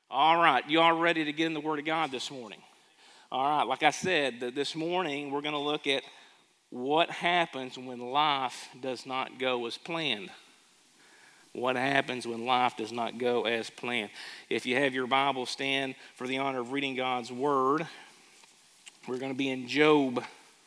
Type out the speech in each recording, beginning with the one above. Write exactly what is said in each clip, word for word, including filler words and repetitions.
All right, you all ready to get in the Word of God this morning? All right, like I said, th- this morning we're going to look at what happens when life does not go as planned. What happens when life does not go as planned? If you have your Bible, stand for the honor of reading God's Word. We're going to be in Job.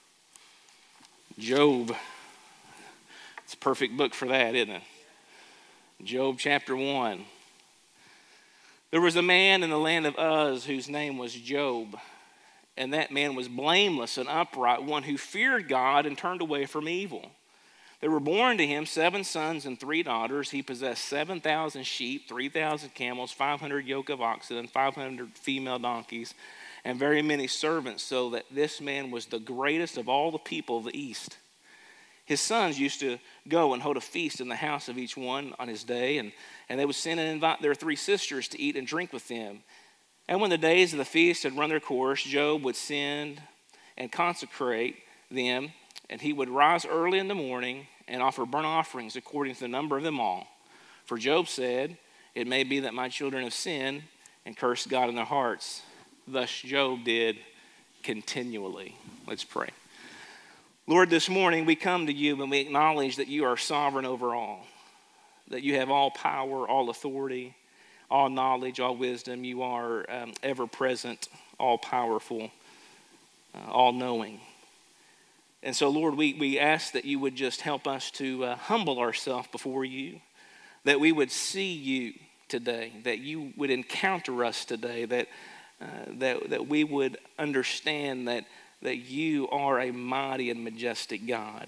Job. It's a perfect book for that, isn't it? Job chapter one. There was a man in the land of Uz whose name was Job, and that man was blameless and upright, one who feared God and turned away from evil. There were born to him seven sons and three daughters. He possessed seven thousand sheep, three thousand camels, five hundred yoke of oxen, and five hundred female donkeys, and very many servants, so that this man was the greatest of all the people of the East. His sons used to go and hold a feast in the house of each one on his day, and, and they would send and invite their three sisters to eat and drink with them. And when the days of the feast had run their course, Job would send and consecrate them, and he would rise early in the morning and offer burnt offerings according to the number of them all. For Job said, "It may be that my children have sinned and cursed God in their hearts." Thus Job did continually. Let's pray. Lord, this morning we come to you and we acknowledge that you are sovereign over all, that you have all power, all authority, all knowledge, all wisdom. You are um, ever-present, all-powerful, uh, all-knowing. And so, Lord, we, we ask that you would just help us to uh, humble ourselves before you, that we would see you today, that you would encounter us today, that uh, that that we would understand that that you are a mighty and majestic God.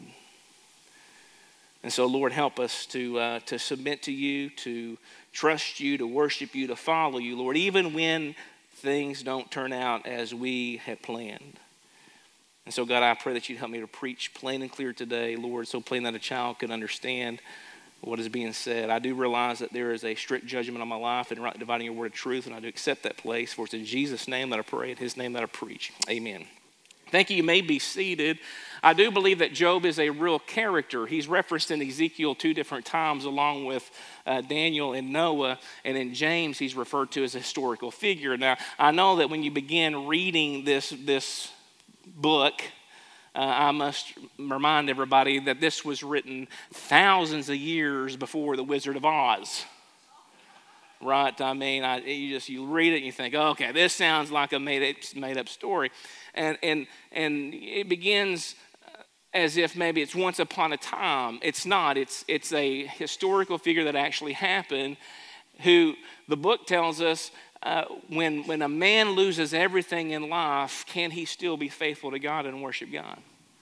And so, Lord, help us to uh, to submit to you, to trust you, to worship you, to follow you, Lord, even when things don't turn out as we had planned. And so, God, I pray that you'd help me to preach plain and clear today, Lord, so plain that a child can understand what is being said. I do realize that there is a strict judgment on my life and right dividing your word of truth, and I do accept that place. For it's in Jesus' name that I pray, in his name that I preach. Amen. Thank you. You may be seated. I do believe that Job is a real character. He's referenced in Ezekiel two different times, along with uh, Daniel and Noah. And in James, he's referred to as a historical figure. Now, I know that when you begin reading this, this book, uh, I must remind everybody that this was written thousands of years before The Wizard of Oz. Right? I mean, I, you just you read it and you think, oh, okay, this sounds like a made up, made up story. And and and it begins as if maybe it's once upon a time. It's not. It's it's a historical figure that actually happened, who the book tells us uh, when when a man loses everything in life, can he still be faithful to God and worship God?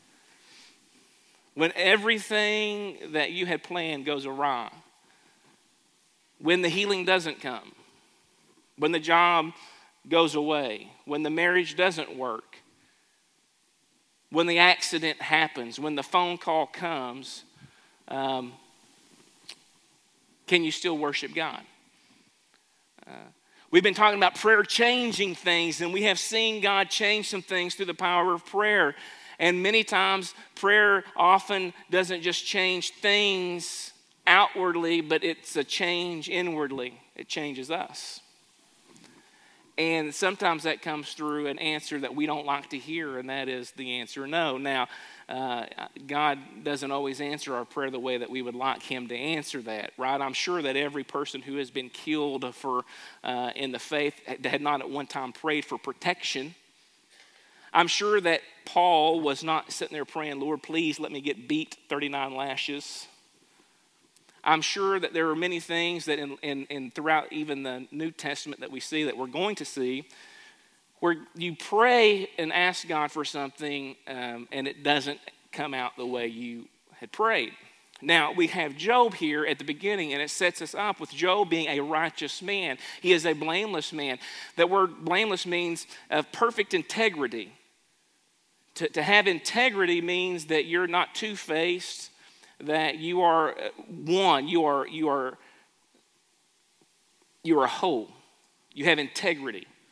When everything that you had planned goes awry, when the healing doesn't come, when the job goes away, when the marriage doesn't work, when the accident happens, when the phone call comes, um, can you still worship God? Uh, we've been talking about prayer changing things, and we have seen God change some things through the power of prayer. And many times, prayer often doesn't just change things outwardly, but it's a change inwardly. It changes us. And sometimes that comes through an answer that we don't like to hear, and that is the answer no. Now, uh, God doesn't always answer our prayer the way that we would like him to answer that, right? I'm sure that every person who has been killed for uh, in the faith had not at one time prayed for protection. I'm sure that Paul was not sitting there praying, Lord, please let me get beat thirty-nine lashes. I'm sure that there are many things that in, in, in throughout even the New Testament that we see, that we're going to see, where you pray and ask God for something um, and it doesn't come out the way you had prayed. Now, we have Job here at the beginning, and it sets us up with Job being a righteous man. He is a blameless man. That word blameless means of perfect integrity. To, to have integrity means that you're not two-faced, that you are one, you are you are you are whole. You have integrity.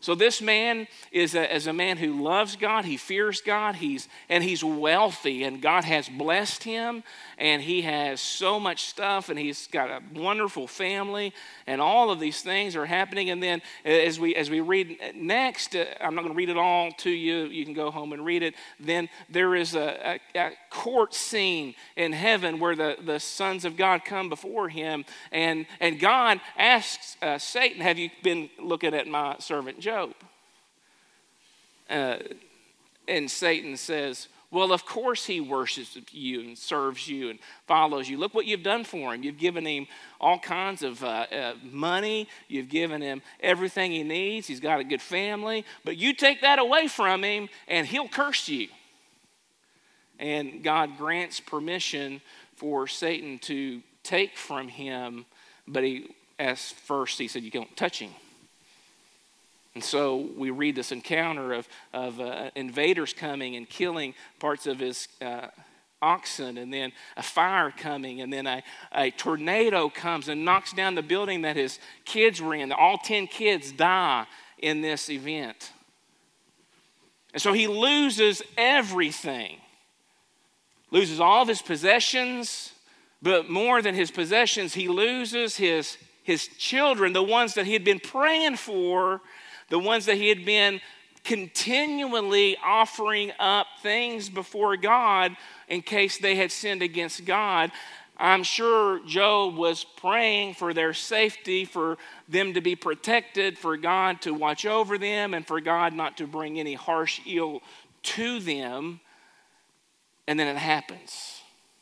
So this man is a, is a man who loves God, he fears God, he's and he's wealthy, and God has blessed him, and he has so much stuff, and he's got a wonderful family, and all of these things are happening. And then as we as we read next, uh, I'm not going to read it all to you. You can go home and read it. Then there is a, a, a court scene in heaven where the, the sons of God come before him, and and God asks uh, Satan, "Have you been looking at my servant Job?" Job. Uh, and Satan says, well, of course he worships you and serves you and follows you. Look what you've done for him. You've given him all kinds of uh, uh, money. You've given him everything he needs. He's got a good family. But you take that away from him and he'll curse you. And God grants permission for Satan to take from him. But he, as first he said, you don't touch him. And so we read this encounter of, of uh, invaders coming and killing parts of his uh, oxen, and then a fire coming, and then a, a tornado comes and knocks down the building that his kids were in. All ten kids die in this event. And so he loses everything. Loses all of his possessions, but more than his possessions, he loses his, his children, the ones that he had been praying for, the ones that he had been continually offering up things before God in case they had sinned against God. I'm sure Job was praying for their safety, for them to be protected, for God to watch over them, and for God not to bring any harsh ill to them. And then it happens.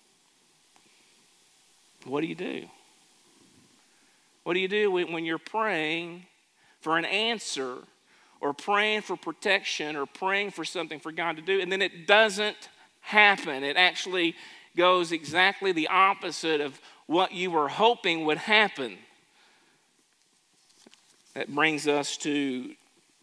What do you do? What do you do when you're praying for an answer, or praying for protection, or praying for something for God to do, and then it doesn't happen? It actually goes exactly the opposite of what you were hoping would happen. That brings us to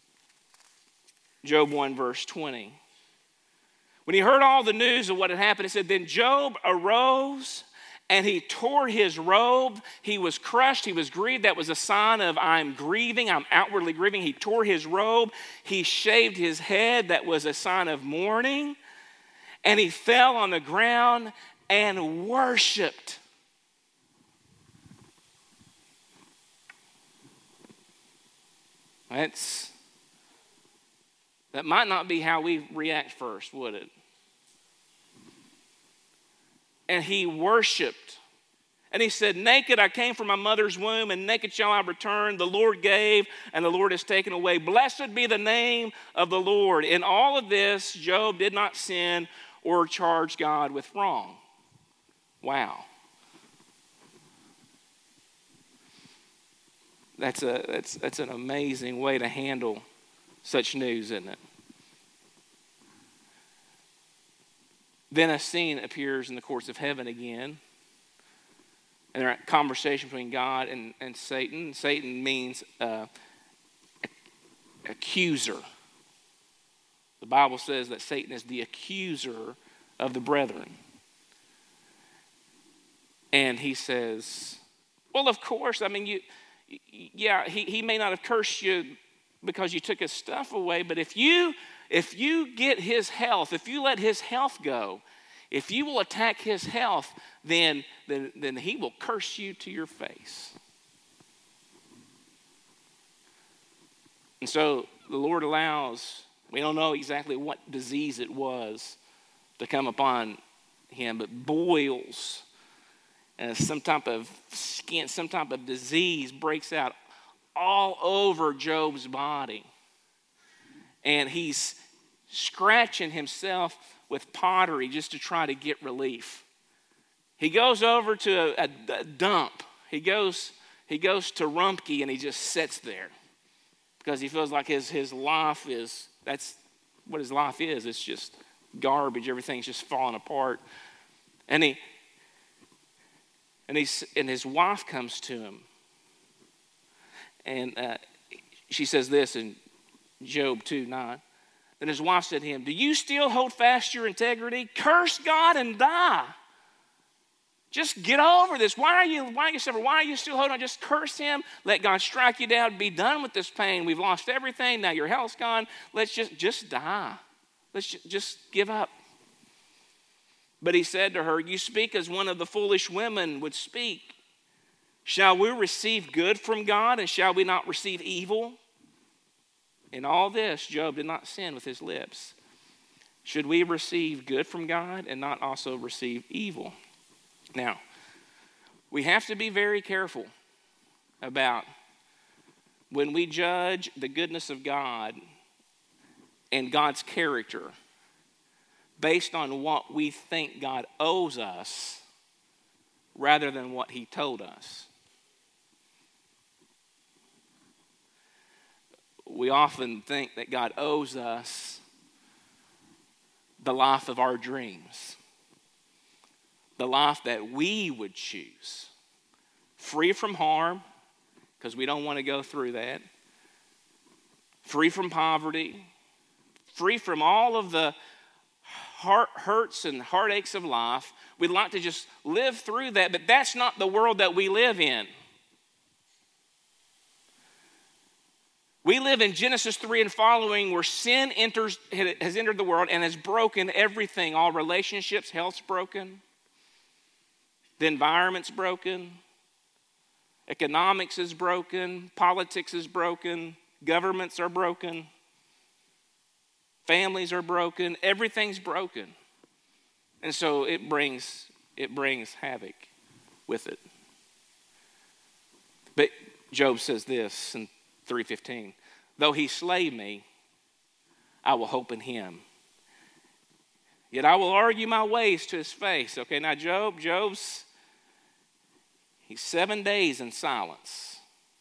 Job one, verse twenty. When he heard all the news of what had happened, it said, then Job arose and he tore his robe. He was crushed. He was grieved. That was a sign of I'm grieving. I'm outwardly grieving. He tore his robe. He shaved his head. That was a sign of mourning. And he fell on the ground and worshiped. That's, that might not be how we react first, would it? And he worshiped. And he said, naked I came from my mother's womb, and naked shall I return. The Lord gave, and the Lord has taken away. Blessed be the name of the Lord. In all of this, Job did not sin or charge God with wrong. Wow. That's a that's that's an amazing way to handle such news, isn't it? Then a scene appears in the courts of heaven again. And there's a conversation between God and, and Satan. Satan means uh, accuser. The Bible says that Satan is the accuser of the brethren. And he says, well, of course, I mean, you, yeah, he, he may not have cursed you because you took his stuff away, but if you If you get his health, if you let his health go, if you will attack his health, then, then, then he will curse you to your face. And so the Lord allows, we don't know exactly what disease it was to come upon him, but boils and some type of skin, some type of disease breaks out all over Job's body. And he's scratching himself with pottery just to try to get relief. He goes over to a, a, a dump. He goes, he goes to Rumpke and he just sits there because he feels like his, his life is, that's what his life is. It's just garbage. Everything's just falling apart. And he, and he's, and his wife comes to him. And uh, she says this in Job two nine. Then his wife said to him, do you still hold fast your integrity? Curse God and die. Just get over this. Why are you, why are you suffering? Why are you still holding on? Just curse him. Let God strike you down. Be done with this pain. We've lost everything. Now your health's gone. Let's just, just die. Let's just, just give up. But he said to her, you speak as one of the foolish women would speak. Shall we receive good from God, and shall we not receive evil? In all this, Job did not sin with his lips. Should we receive good from God and not also receive evil? Now, we have to be very careful about when we judge the goodness of God and God's character based on what we think God owes us rather than what he told us. We often think that God owes us the life of our dreams, the life that we would choose, free from harm, because we don't want to go through that, free from poverty, free from all of the heart hurts and heartaches of life. We'd like to just live through that, but that's not the world that we live in. We live in Genesis three and following, where sin enters, has entered the world and has broken everything. All relationships, health's broken. The environment's broken. Economics is broken. Politics is broken. Governments are broken. Families are broken. Everything's broken. And so it brings, it brings havoc with it. But Job says this in three fifteen. Though he slay me, I will hope in him. Yet I will argue my ways to his face. Okay, now Job, Job's, he's seven days in silence.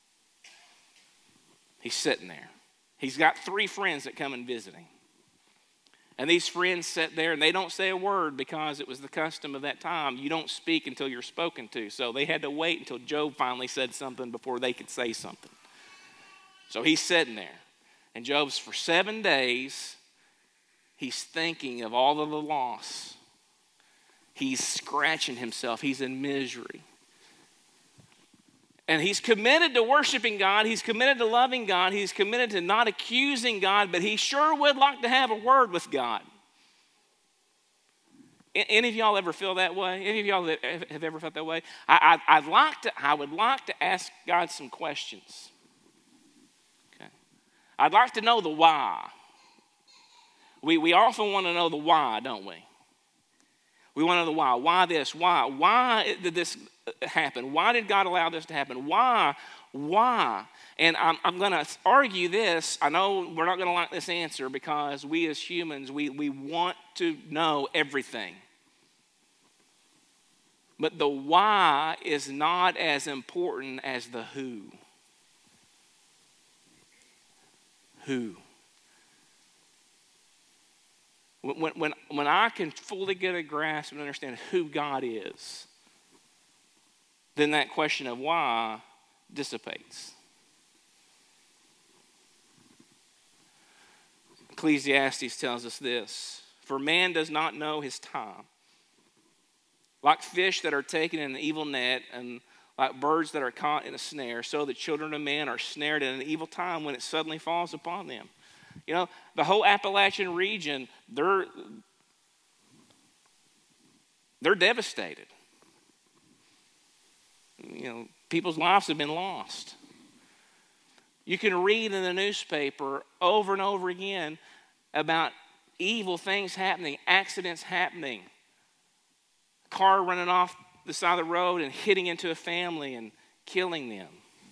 He's sitting there. He's got three friends that come and visit him. And these friends sit there and they don't say a word because it was the custom of that time. You don't speak until you're spoken to. So they had to wait until Job finally said something before they could say something. So he's sitting there. And Job's for seven days, he's thinking of all of the loss. He's scratching himself. He's in misery. And he's committed to worshiping God. He's committed to loving God. He's committed to not accusing God, but he sure would like to have a word with God. Any of y'all ever feel that way? Any of y'all have ever felt that way? I, I, I'd like to, I would like to ask God some questions. Okay. I'd like to know the why. We, we often want to know the why, don't we? We want to know the why. Why this? Why? Why did this happen? Why did God allow this to happen? Why? Why? And I'm, I'm going to argue this. I know we're not going to like this answer because we as humans, we, we want to know everything. But the why is not as important as the who. Who? When, when, when I can fully get a grasp and understand who God is, then that question of why dissipates. Ecclesiastes tells us this: for man does not know his time. Like fish that are taken in an evil net, and like birds that are caught in a snare, so the children of man are snared in an evil time when it suddenly falls upon them. You know, the whole Appalachian region, they're, they're devastated. You know, people's lives have been lost. You can read in the newspaper over and over again about evil things happening, accidents happening, car running off the side of the road and hitting into a family and killing them.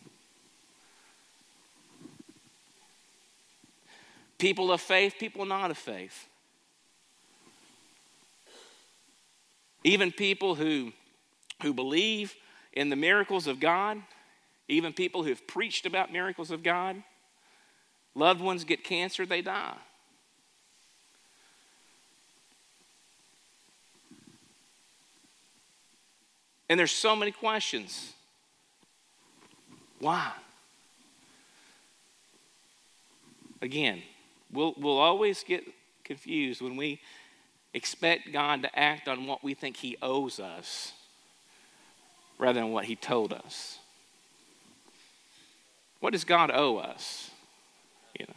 People of faith, people not of faith. Even people who, who believe in the miracles of God, even people who've preached about miracles of God, loved ones get cancer, they die. And there's so many questions. Why? Again, we'll, we'll always get confused when we expect God to act on what we think he owes us rather than what he told us. What does God owe us? You know.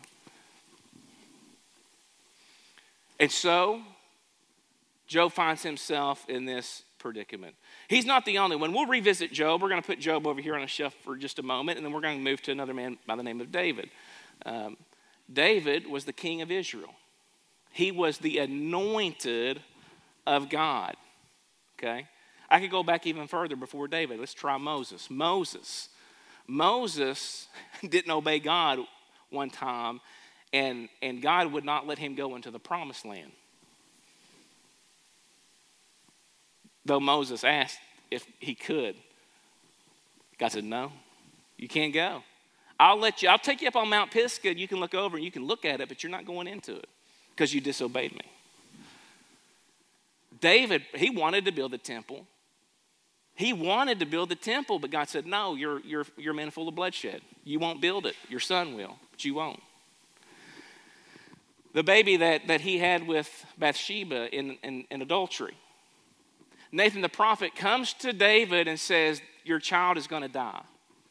And so, Job finds himself in this predicament. He's not the only one. We'll revisit Job. We're going to put Job over here on a shelf for just a moment, and then we're going to move to another man by the name of David. Um, David was the king of Israel. He was the anointed of God. Okay? I could go back even further before David. Let's try Moses. Moses. Moses didn't obey God one time, and, and God would not let him go into the promised land. Though Moses asked if he could. God said, no, you can't go. I'll let you, I'll take you up on Mount Pisgah, and you can look over and you can look at it, but you're not going into it because you disobeyed me. David, he wanted to build a temple. He wanted to build the temple, but God said, no, you're, you're, you're a man full of bloodshed. You won't build it. Your son will, but you won't. The baby that, that he had with Bathsheba in, in, in adultery. Nathan the prophet comes to David and says, your child is going to die.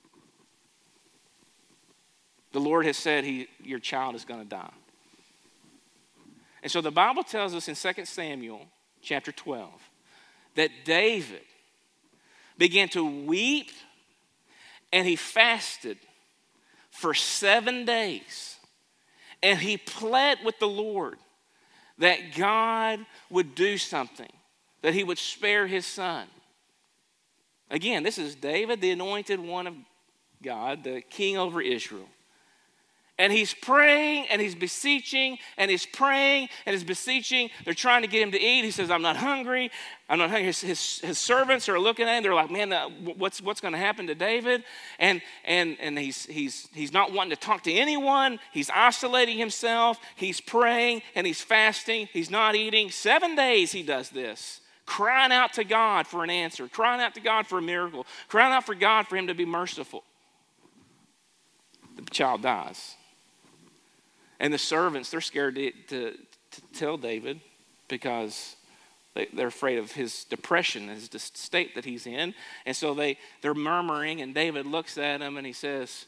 The Lord has said he, your child is going to die. And so the Bible tells us in Second Samuel chapter twelve that David began to weep and he fasted for seven days. And he pled with the Lord that God would do something, that he would spare his son. Again, this is David, the anointed one of God, the king over Israel. And he's praying and he's beseeching and he's praying and he's beseeching. They're trying to get him to eat. He says, I'm not hungry. I'm not hungry. His, his, his servants are looking at him. They're like, man, uh, what's, what's going to happen to David? And, and, and he's, he's, he's not wanting to talk to anyone. He's isolating himself. He's praying and he's fasting. He's not eating. Seven days he does this, crying out to God for an answer, crying out to God for a miracle, crying out for God for him to be merciful. The child dies. And the servants, they're scared to, to, to tell David because they, they're afraid of his depression, his state that he's in. And so they, they're murmuring, and David looks at him and he says,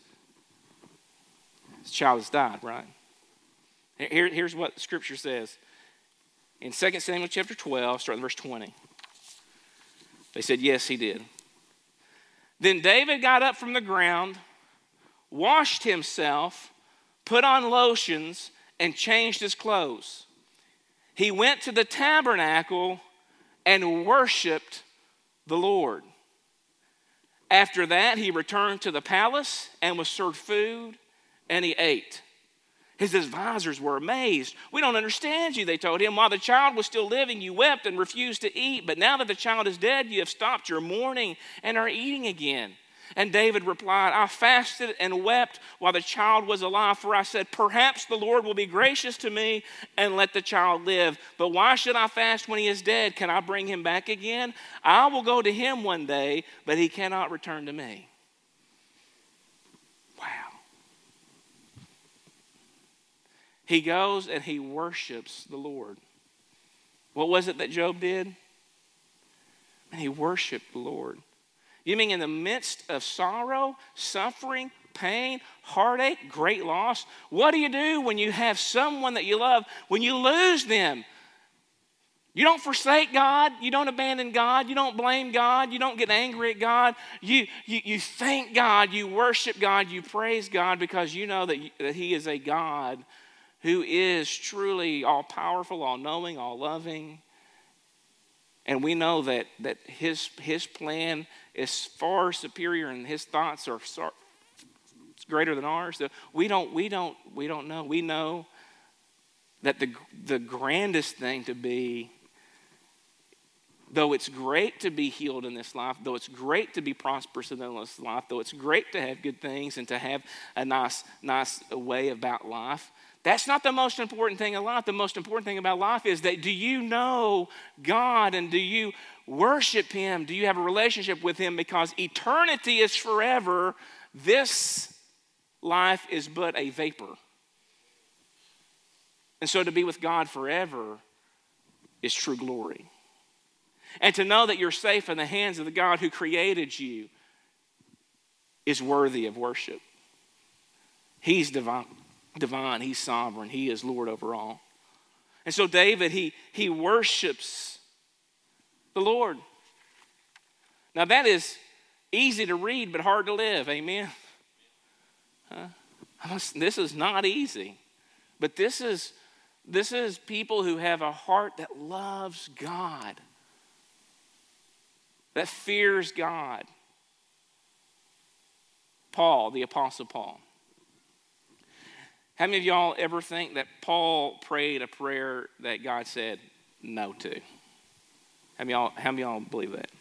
this child has died, right? Here, here's what Scripture says. In Second Samuel chapter twelve, starting verse twenty. They said, yes, he did. Then David got up from the ground, washed himself, put on lotions, and changed his clothes. He went to the tabernacle and worshiped the Lord. After that, he returned to the palace and was served food, and he ate. His advisors were amazed. We don't understand you, they told him. While the child was still living, you wept and refused to eat. But now that the child is dead, you have stopped your mourning and are eating again. And David replied, I fasted and wept while the child was alive, for I said, perhaps the Lord will be gracious to me and let the child live. But why should I fast when he is dead? Can I bring him back again? I will go to him one day, but he cannot return to me. Wow. He goes and he worships the Lord. What was it that Job did? And he worshiped the Lord. You mean in the midst of sorrow, suffering, pain, heartache, great loss? What do you do when you have someone that you love, when you lose them? You don't forsake God. You don't abandon God. You don't blame God. You don't get angry at God. You, you, you thank God. You worship God. You praise God because you know that, you, that he is a God who is truly all-powerful, all-knowing, all-loving. And we know that, that his, his plan is far superior and his thoughts are far, greater than ours. So we don't, we don't, we don't know. We know that the, the grandest thing to be, though it's great to be healed in this life, though it's great to be prosperous in this life, though it's great to have good things and to have a nice, nice way about life, that's not the most important thing in life. The most important thing about life is that do you know God and do you worship him? Do you have a relationship with him? Because eternity is forever. This life is but a vapor. And so to be with God forever is true glory. And to know that you're safe in the hands of the God who created you is worthy of worship. He's divine, divine, he's sovereign, he is Lord over all. And so David, he, he worships the Lord. Now that is easy to read but hard to live, amen? Huh? This is not easy, but this is, this is people who have a heart that loves God, that fears God. Paul, the Apostle Paul. How many of y'all ever think that Paul prayed a prayer that God said no to? How many of y'all, how many of y'all believe that?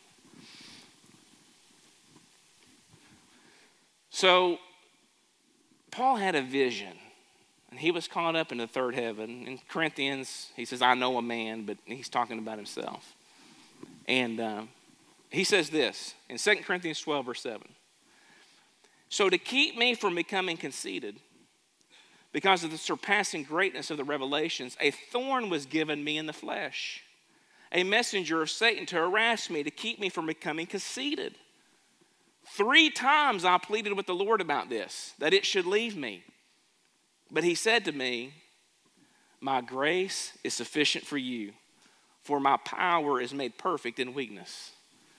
So, Paul had a vision, and he was caught up in the third heaven. In Corinthians, he says, I know a man, but he's talking about himself. And um, he says this in Second Corinthians twelve, verse seven. So to keep me from becoming conceited, because of the surpassing greatness of the revelations, a thorn was given me in the flesh, a messenger of Satan to harass me, to keep me from becoming conceited. Three times I pleaded with the Lord about this, that it should leave me. But he said to me, my grace is sufficient for you, for my power is made perfect in weakness.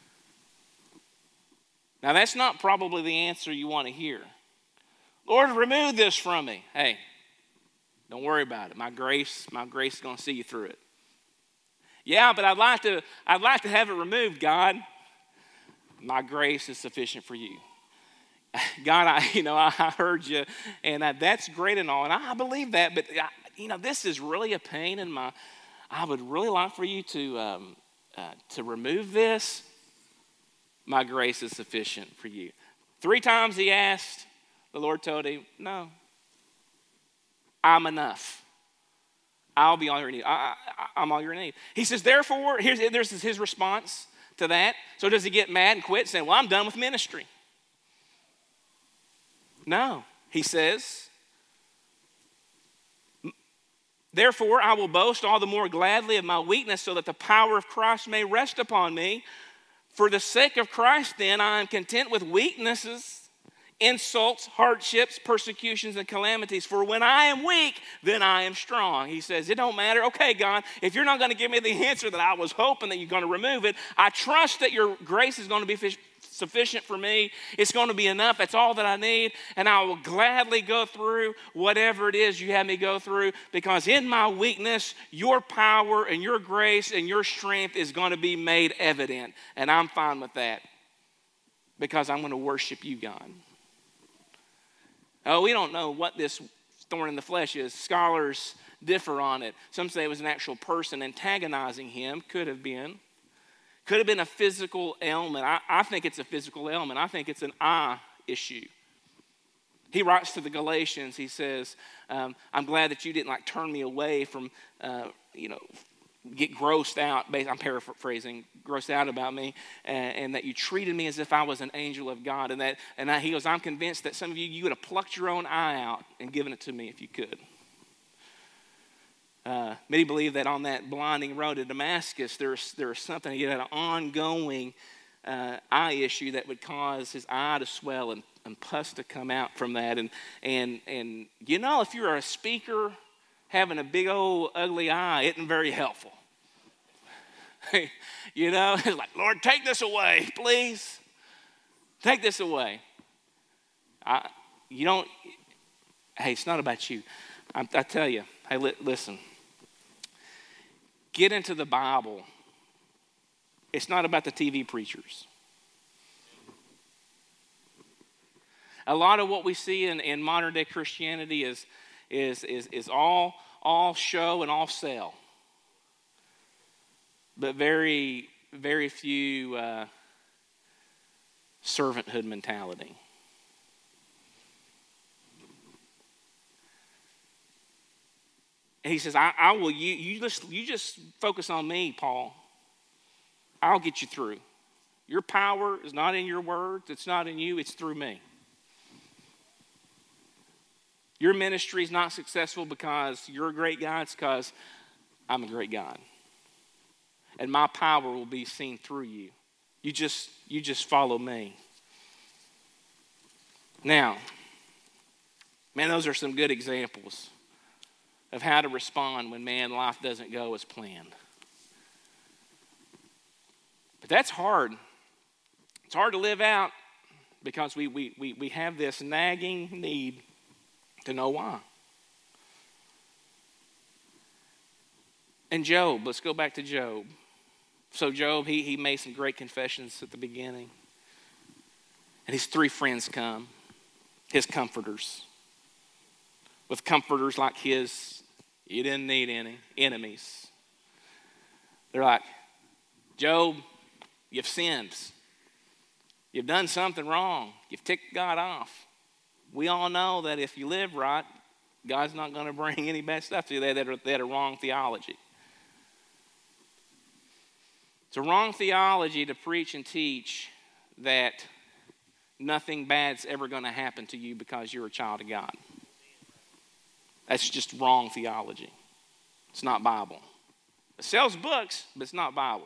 Now that's not probably the answer you want to hear. Lord, remove this from me. Hey, don't worry about it. My grace, my grace is going to see you through it. Yeah, but I'd like to, I'd like to have it removed, God. My grace is sufficient for you. God, I, you know, I heard you, and I, that's great and all, and I believe that. But I, you know, this is really a pain in my. I would really like for you to um, uh, to remove this. My grace is sufficient for you. Three times he asked. The Lord told him, no, I'm enough. I'll be all your need. I, I, I'm all your need. He says, therefore, here's there's his response to that. So does he get mad and quit saying, well, I'm done with ministry? No. He says, therefore, I will boast all the more gladly of my weakness so that the power of Christ may rest upon me. For the sake of Christ, then, I am content with weaknesses, insults, hardships, persecutions, and calamities. For when I am weak, then I am strong. He says, it don't matter. Okay, God, if you're not going to give me the answer that I was hoping that you're going to remove it, I trust that your grace is going to be sufficient for me. It's going to be enough. That's all that I need. And I will gladly go through whatever it is you have me go through, because in my weakness, your power and your grace and your strength is going to be made evident. And I'm fine with that, because I'm going to worship you, God. Oh, we don't know what this thorn in the flesh is. Scholars differ on it. Some say it was an actual person antagonizing him. Could have been. Could have been a physical ailment. I, I think it's a physical ailment. I think it's an eye issue. He writes to the Galatians, he says, um, I'm glad that you didn't like turn me away from, uh, you know, get grossed out, I'm paraphrasing, grossed out about me, and, and that you treated me as if I was an angel of God. And that, and I, he goes, I'm convinced that some of you, you would have plucked your own eye out and given it to me if you could. Uh, many believe that on that blinding road to Damascus, there's there's something, you know, an ongoing uh, eye issue that would cause his eye to swell and, and pus to come out from that. And and and you know, if you're a speaker, having a big old ugly eye isn't very helpful. You know, it's like, Lord, take this away, please. Take this away. I, you don't. Hey, it's not about you. I, I tell you. Hey, li- listen. Get into the Bible. It's not about the T V preachers. A lot of what we see in, in modern day Christianity is, is, is, is all, all show and all sell. But very, very few uh, servanthood mentality. And he says, I, I will, you, you, just, you just focus on me, Paul. I'll get you through. Your power is not in your words. It's not in you. It's through me. Your ministry is not successful because you're a great guy. It's because I'm a great God. and my power will be seen through you. You just, you just follow me. Now, man, those are some good examples of how to respond when, man, life doesn't go as planned. But that's hard. It's hard to live out because we, we, we, we have this nagging need to know why. And Job, let's go back to Job. So Job, he, he made some great confessions at the beginning. And his three friends come, his comforters. With comforters like his, you didn't need any enemies. They're like, Job, you've sinned. You've done something wrong. You've ticked God off. We all know that if you live right, God's not going to bring any bad stuff to you. They had a wrong theology. It's a wrong theology to preach and teach that nothing bad's ever going to happen to you because you're a child of God. That's just wrong theology. It's not Bible. It sells books, but it's not Bible.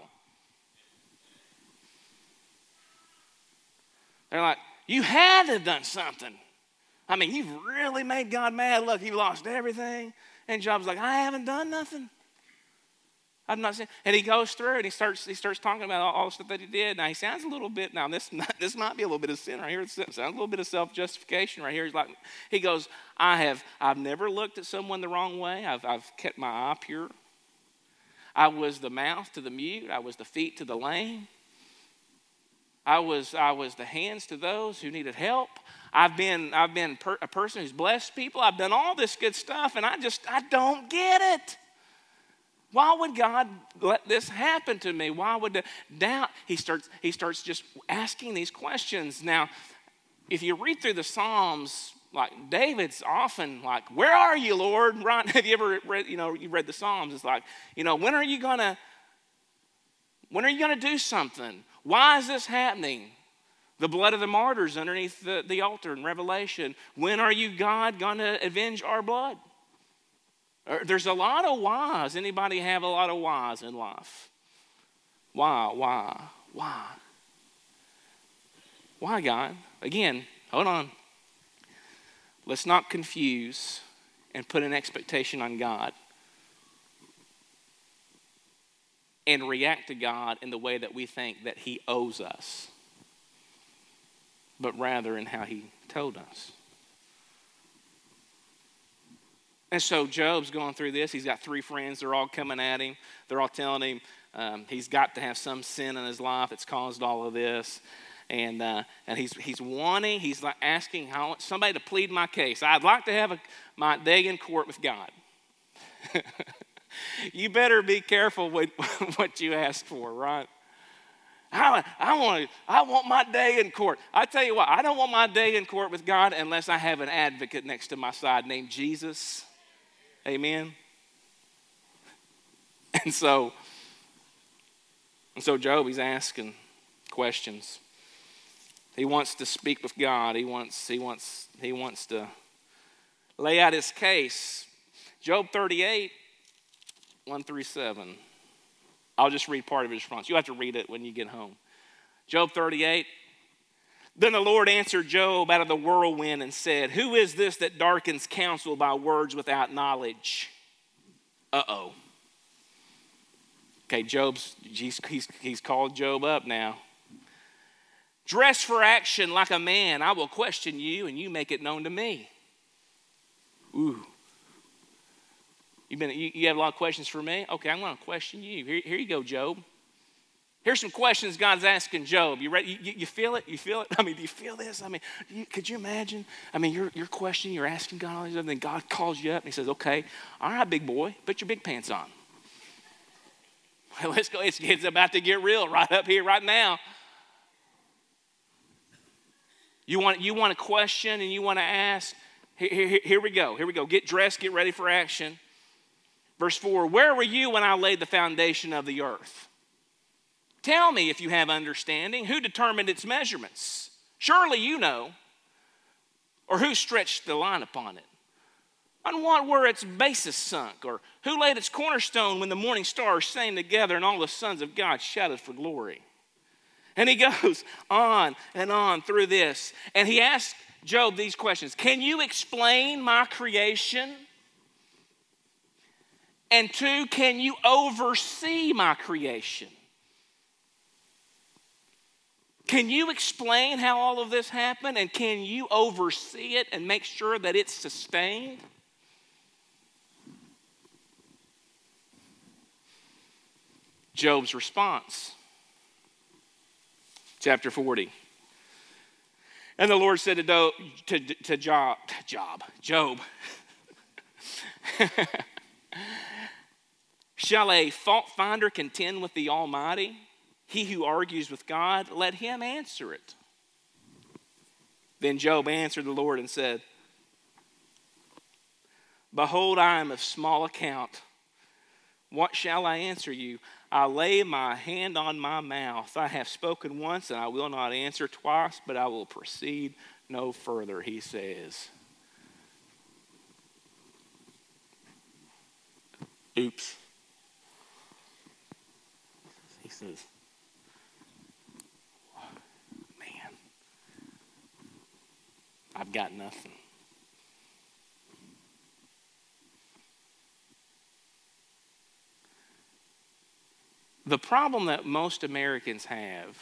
They're like, you had to have done something. I mean, you've really made God mad. Look, you lost everything. And Job's like, I haven't done nothing. I've not seen. And he goes through and he starts he starts talking about all, all the stuff that he did. Now he sounds a little bit. Now this this might be a little bit of sin right here. It sounds a little bit of self-justification right here. He's like, he goes, I have I've never looked at someone the wrong way. I've I've kept my eye pure. I was the mouth to the mute. I was the feet to the lame. I was I was the hands to those who needed help. I've been I've been per, a person who's blessed people. I've done all this good stuff, and I just I don't get it. Why would God let this happen to me? Why would the doubt? He starts he starts just asking these questions. Now, if you read through the Psalms, like David's often like, "Where are you, Lord?" Right? Have you ever read? You know, you read the Psalms. It's like, you know, when are you gonna? When are you gonna do something? Why is this happening? The blood of the martyrs underneath the, the altar in Revelation. When are you, God, going to avenge our blood? There's a lot of whys. Anybody have a lot of whys in life? Why, why, why? Why, God? Again, hold on. Let's not confuse and put an expectation on God and react to God in the way that we think that he owes us, but rather in how he told us. And so Job's going through this. He's got three friends. They're all coming at him. They're all telling him um, he's got to have some sin in his life that's caused all of this. And uh, and he's he's wanting, he's like asking how somebody to plead my case. I'd like to have a, my day in court with God. You better be careful with what you ask for, right? I, I want I want my day in court. I tell you what, I don't want my day in court with God unless I have an advocate next to my side named Jesus. Amen. And so, and so Job, he's asking questions. He wants to speak with God. He wants, he wants, he wants to lay out his case. Job thirty-eight, one through seven. I'll just read part of his response. You'll have to read it when you get home. Job thirty-eight. Then the Lord answered Job out of the whirlwind and said, who is this that darkens counsel by words without knowledge? Uh-oh. Okay, Job's, he's, he's, he's called Job up now. Dress for action like a man. I will question you and you make it known to me. Ooh. You've been, you, you have a lot of questions for me? Okay, I'm going to question you. Here, here you go, Job. Here's some questions God's asking Job. You ready? You, you feel it? You feel it? I mean, do you feel this? I mean, you, could you imagine? I mean, you're, you're questioning, you're asking God all these other things. God calls you up and he says, okay, all right, big boy, put your big pants on. Well, let's go. It's, it's about to get real right up here, right now. You want, you want to question and you want to ask. Here, here, here we go. Here we go. Get dressed, get ready for action. Verse four, where were you when I laid the foundation of the earth? Tell me if you have understanding. Who determined its measurements? Surely you know. Or who stretched the line upon it? On what were its bases sunk? Or who laid its cornerstone when the morning stars sang together and all the sons of God shouted for glory? And he goes on and on through this. And he asks Job these questions. Can you explain my creation? And two, can you oversee my creation? Can you explain how all of this happened? And can you oversee it and make sure that it's sustained? Job's response. Chapter forty. And the Lord said to, Do, to, to Job, Job, Job, shall a fault finder contend with the Almighty? He who argues with God, let him answer it. Then Job answered the Lord and said, behold, I am of small account. What shall I answer you? I lay my hand on my mouth. I have spoken once and I will not answer twice, but I will proceed no further, he says. Oops. He says, man, I've got nothing. The problem that most Americans have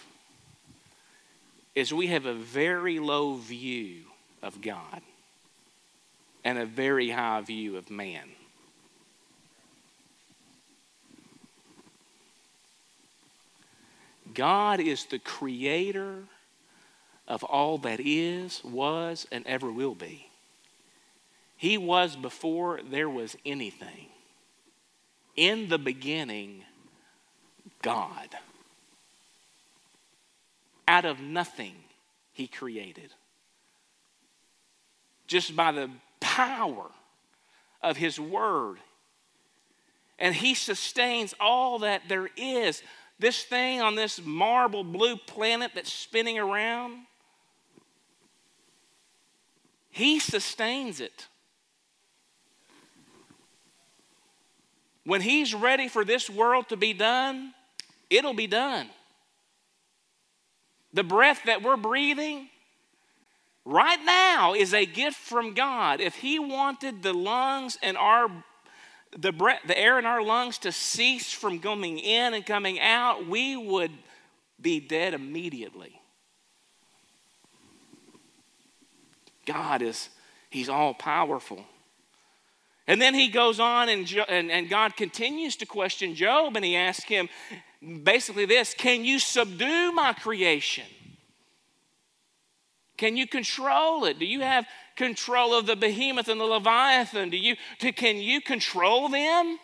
is we have a very low view of God and a very high view of man. God is the creator of all that is, was, and ever will be. He was before there was anything. In the beginning, God. Out of nothing, he created. Just by the power of his word. And he sustains all that there is. This thing on this marble blue planet that's spinning around, he sustains it. When he's ready for this world to be done, it'll be done. The breath that we're breathing right now is a gift from God. If he wanted the lungs and our the breath, the air in our lungs to cease from coming in and coming out, we would be dead immediately. God is, he's all powerful. And then he goes on and, and, and God continues to question Job, and he asks him basically this: can you subdue my creation? Can you control it? Do you have control of the behemoth and the Leviathan? Do you, to, can you control them?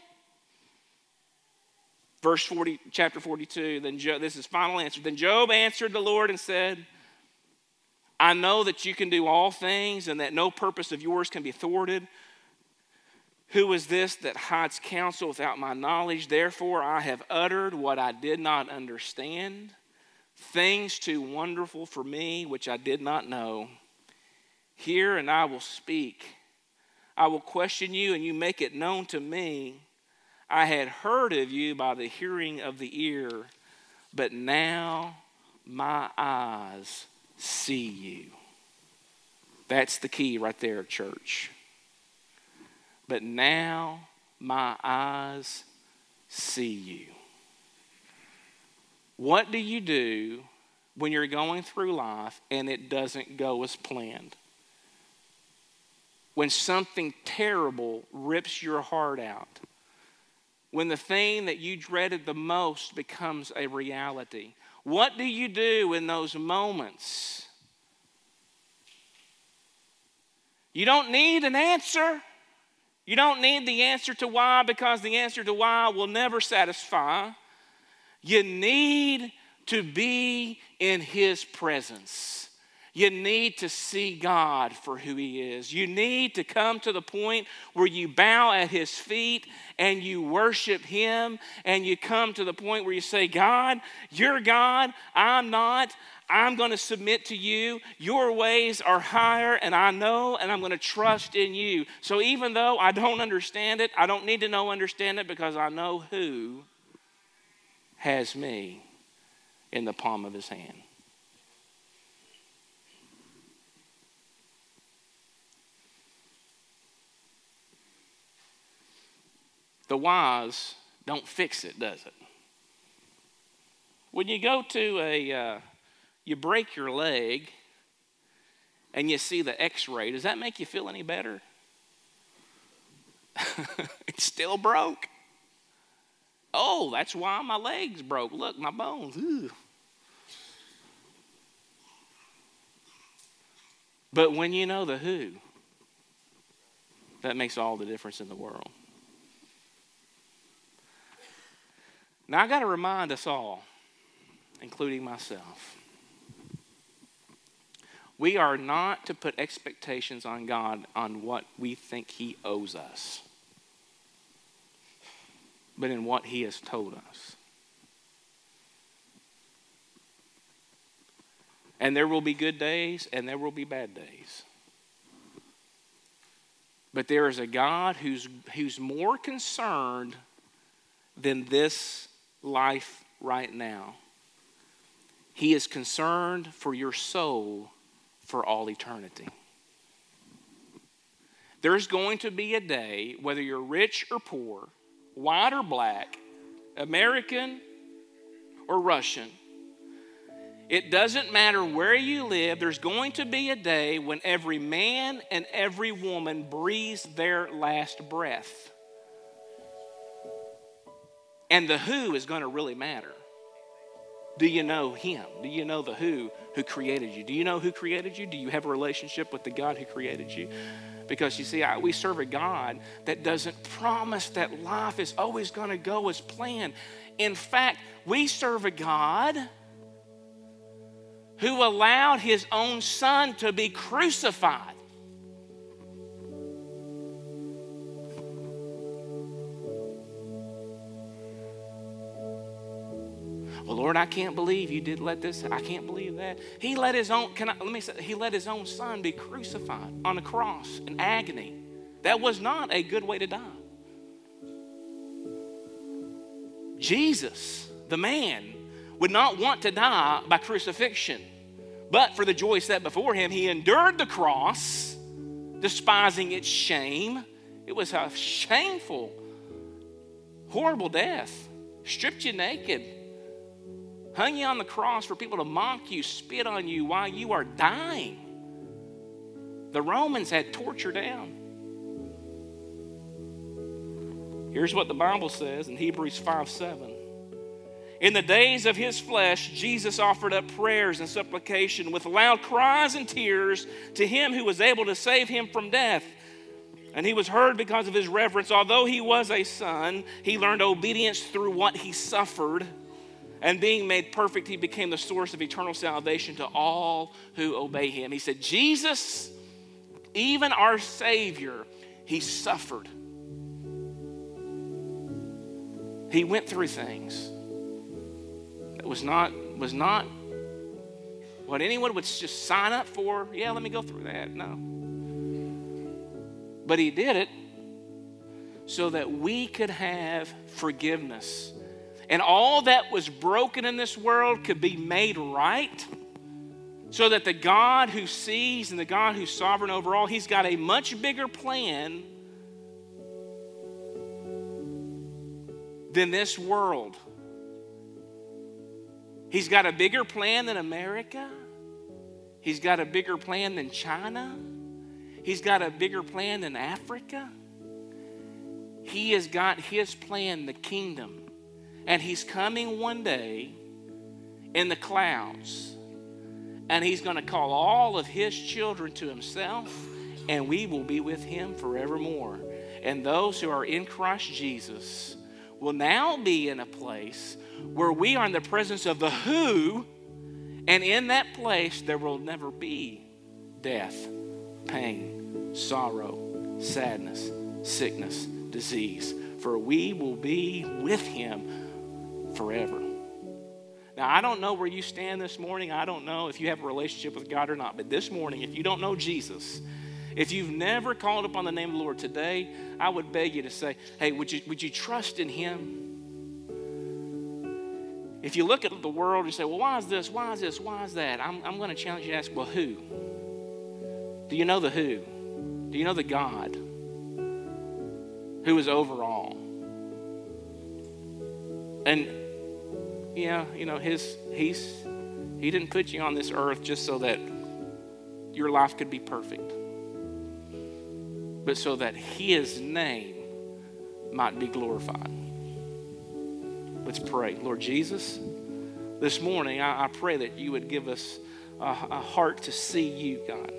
Verse forty, chapter forty-two, then Job, this is final answer. Then Job answered the Lord and said, I know that you can do all things and that no purpose of yours can be thwarted. Who is this that hides counsel without my knowledge? Therefore I have uttered what I did not understand, things too wonderful for me which I did not know. Hear and I will speak. I will question you and you make it known to me. I had heard of you by the hearing of the ear, but now my eyes see you. That's the key right there, church. But now my eyes see you. What do you do when you're going through life and it doesn't go as planned? When something terrible rips your heart out. When the thing that you dreaded the most becomes a reality. What do you do in those moments? You don't need an answer. You don't need the answer to why, because the answer to why will never satisfy. You need to be in his presence. You need to see God for who he is. You need to come to the point where you bow at his feet and you worship him, and you come to the point where you say, God, you're God, I'm not. I'm going to submit to you. Your ways are higher, and I know, and I'm going to trust in you. So even though I don't understand it, I don't need to know understand it, because I know who has me in the palm of his hand. The wise don't fix it, does it? When you go to a, uh, you break your leg and you see the x-ray, does that make you feel any better? It's still broke. Oh, that's why my leg's broke. Look, my bones. Ooh. But when you know the who, that makes all the difference in the world. Now, I got to remind us all, including myself, we are not to put expectations on God on what we think he owes us, but in what he has told us. And there will be good days and there will be bad days. But there is a God who's, who's more concerned than this life right now. He is concerned for your soul for all eternity. There's going to be a day, whether you're rich or poor, white or black, American or Russian, it doesn't matter where you live, there's going to be a day when every man and every woman breathes their last breath. And the who is going to really matter. Do you know him? Do you know the who who created you? Do you know who created you? Do you have a relationship with the God who created you? Because you see, I, we serve a God that doesn't promise that life is always going to go as planned. In fact, we serve a God who allowed his own son to be crucified. Well, Lord, I can't believe you did let this, I can't believe that. He let his own, can I, let me say, he let his own son be crucified on a cross in agony. That was not a good way to die. Jesus, the man, would not want to die by crucifixion. But for the joy set before him, he endured the cross, despising its shame. It was a shameful, horrible death. Stripped you naked. Hung you on the cross for people to mock you, spit on you while you are dying. The Romans had torture down. Here's what the Bible says in Hebrews five seven. In the days of his flesh, Jesus offered up prayers and supplication with loud cries and tears to him who was able to save him from death. And he was heard because of his reverence. Although he was a son, he learned obedience through what he suffered. And being made perfect, he became the source of eternal salvation to all who obey him. He said, Jesus, even our Savior, he suffered. He went through things that was not, was not what anyone would just sign up for. Yeah, let me go through that. No. But he did it so that we could have forgiveness. And all that was broken in this world could be made right, so that the God who sees and the God who's sovereign over all, he's got a much bigger plan than this world. He's got a bigger plan than America. He's got a bigger plan than China. He's got a bigger plan than Africa. He has got his plan, the kingdom. And he's coming one day in the clouds. And he's going to call all of his children to himself. And we will be with him forevermore. And those who are in Christ Jesus will now be in a place where we are in the presence of the who. And in that place, there will never be death, pain, sorrow, sadness, sickness, disease. For we will be with him forever. Now, I don't know where you stand this morning. I don't know if you have a relationship with God or not. But this morning, if you don't know Jesus, if you've never called upon the name of the Lord today, I would beg you to say, hey, would you, would you trust in him? If you look at the world and say, well, why is this? Why is this? Why is that? I'm, I'm going to challenge you to ask, well, who? Do you know the who? Do you know the God who is over all? And yeah, you know, his he's he didn't put you on this earth just so that your life could be perfect, but so that his name might be glorified. Let's pray. Lord Jesus, this morning I, I pray that you would give us a, a heart to see you, God.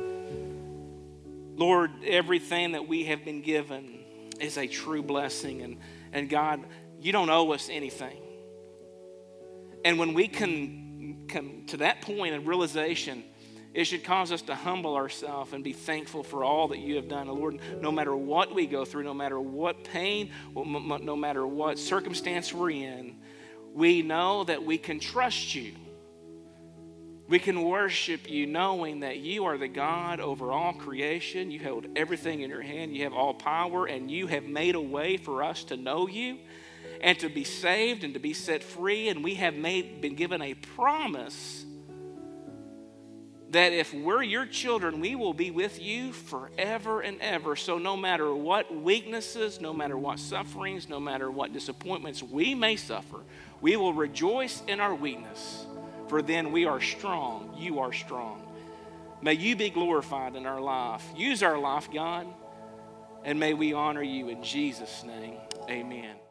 Lord, everything that we have been given is a true blessing. And, and God, you don't owe us anything. And when we can come to that point of realization, it should cause us to humble ourselves and be thankful for all that you have done. Lord, no matter what we go through, no matter what pain, no matter what circumstance we're in, we know that we can trust you. We can worship you knowing that you are the God over all creation. You hold everything in your hand. You have all power, and you have made a way for us to know you and to be saved and to be set free. And we have made, been given a promise that if we're your children, we will be with you forever and ever. So no matter what weaknesses, no matter what sufferings, no matter what disappointments we may suffer, we will rejoice in our weakness. For then we are strong. You are strong. May you be glorified in our life. Use our life, God, and may we honor you in Jesus' name. Amen.